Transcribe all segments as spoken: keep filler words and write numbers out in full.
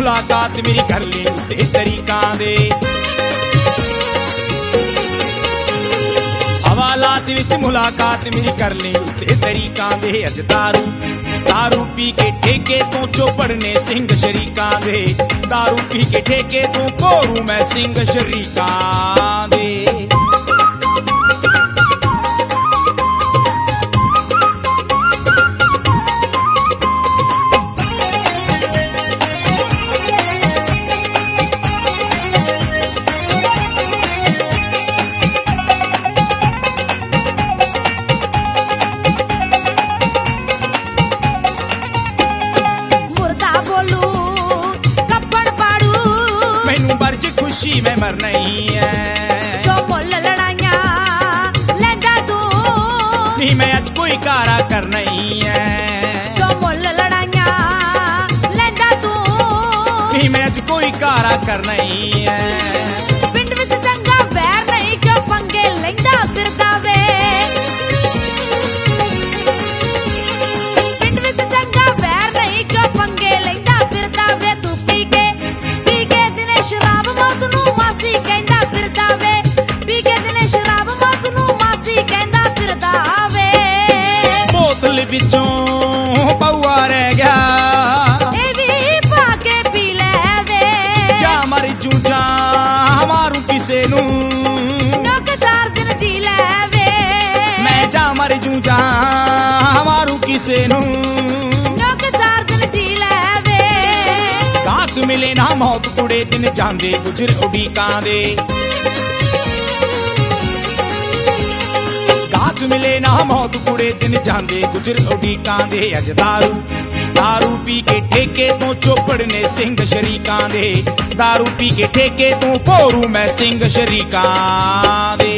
ਮੁਲਾਕਾਤ ਮੇਰੀ ਕਰ ਲਈ ਉੱਤੇ ਤਰੀਕਾਂ ਦੇ। ਹਵਾਲਾਤ ਵਿੱਚ ਮੁਲਾਕਾਤ ਮੇਰੀ ਕਰ ਲਈ ਉੱਤੇ ਤਰੀਕਾਂ ਦੇ। ਅੱਜ ਦਾਰੂ ਦਾਰੂ ਪੀ ਕੇ ਠੇਕੇ ਤੋਂ ਚੋਪੜ ਨੇ ਸਿੰਘ ਸ਼ਰੀਕਾਂ ਦੇ। ਦਾਰੂ ਪੀ ਕੇ ਠੇਕੇ ਤੋਂ ਘੋਰੂ ਮੈਂ ਸਿੰਘ ਸ਼ਰੀਕਾਂ ਦੇ। खुशी में मर नहीं है जो मुल लड़ाइया लेंदा तू नहीं मैं अज कोई कारा कर नहीं है। जो मुल लड़ाइया लेंदा तू नहीं मैं अज कोई कारा कर नहीं है। पिंड विच चंगा वैर नहीं क्यों पंगे लेंदा फिरदा वे। पिंड विच चंगा वैर नहीं क्यों पंगे लेंदा फिरदा वे। तू पी के पी के दिने शराब मौत नू मासी कहंदा फिरदा वे। पी के दिने शराब मौत नू मासी कहंदा फिरदा वे। बोतल विचों पौआ रह गया ए भी पाके पी ले वे। जा मर जू जा मारू किसे नू नौक चार दिन जी ले वे। मैं जा मर जू जा मारू किसे नू नौक चार दिन जी ले वे। गाहक मिले ना मौत कुड़े दिन जांदे गुजर उडीकां दे। गाहक मिले ना मौत कुड़े दिन जांदे गुजर उडीकां दे। अज दारू दारू पी के ठेके तो चोपड़ ने सिंह शरीकां दे। दारू पी के ठेके तो घोरू मैं सिंह शरीकां दे।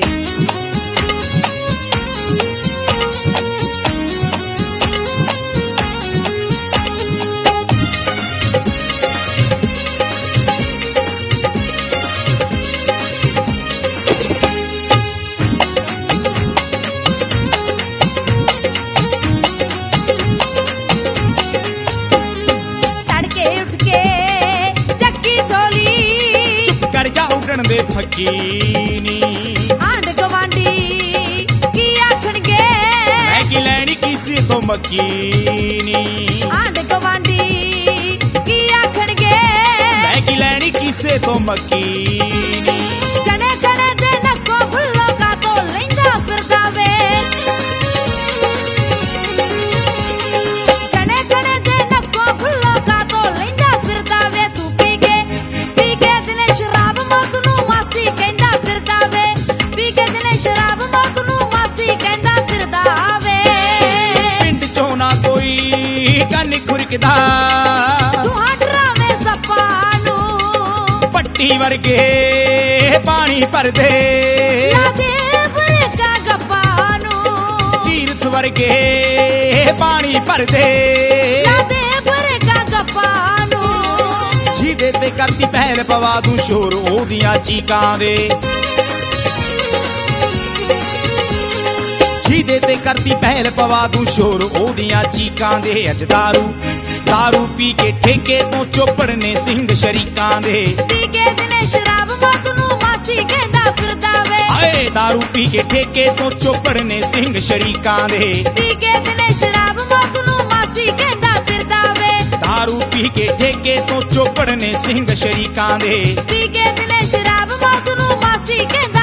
दे फकीनी आंड गवांडी की आखणगे मैं की लैनी किसी तो मकीनी। आंड गवांडी की आखणगे मैं की लैनी किसे तो मकीनी। जने खड़े दे नक्को भुल्लो का तो लेंदा फिरदा वे। जने खड़े दे नक्को भुल्लो का तो लेंदा फिरदा वे। तू पी के पी के दिने शराब मौत नू मासी कहंदा फिरदा वे। पी के दिने शराब मौत नू मासी कहंदा फिरदा वे। पिंड चों ना कोई कन खुरकदा तू हटरावे सप्पा नू पट्टी वर्गे पानी भर दे। लादे बरका गप्पा नू तीर्थ वर्गे पानी भर दे। लादे बरका गप्पा नू ਜਿਹਦੇ ਤੇ ਕਰਦੀ ਪਹਿਲ ਪਵਾ ਦੂੰ ਸ਼ੋਰ ਉਹਦੀਆਂ ਚੀਕਾਂ ਦੇ। ਜਿਹਦੇ ਤੇ ਕਰਦੀ ਪਹਿਲ ਪਵਾ ਦੂੰ ਸ਼ੋਰ ਉਹਦੀਆਂ ਚੀਕਾਂ ਦੇ। ਅੱਜ ਦਾਰੂ ਦਾਰੂ ਪੀ ਕੇ ਠੇਕੇ ਤੋਂ ਚੋਪੜ ਨੇ ਸਿੰਘ ਸ਼ਰੀਕਾਂ ਦੇ। ਪੀ ਕੇ ਦਿਨੇ ਸ਼ਰਾਬ ਮੌਤ ਨੂੰ ਮਾਸੀ ਕਹਿੰਦਾ ਫਿਰਦਾ ਵੇ। ਹਾਏ ਦਾਰੂ ਪੀ ਕੇ ਠੇਕੇ ਤੋਂ ਚੋਪੜ ਨੇ ਸਿੰਘ ਸ਼ਰੀਕਾਂ ਦੇ। ਪੀ ਕੇ ਦਿਨੇ ਸ਼ਰਾਬ ਮੌਤ ਨੂੰ ਮਾਸੀ ਕਹਿੰਦਾ ਫਿਰਦਾ ਵੇ। दारू पी के ठेके तो चोपड़ ने सिंह शरीकां दे। पी के दिने शराब मौत नू मासी कहंदा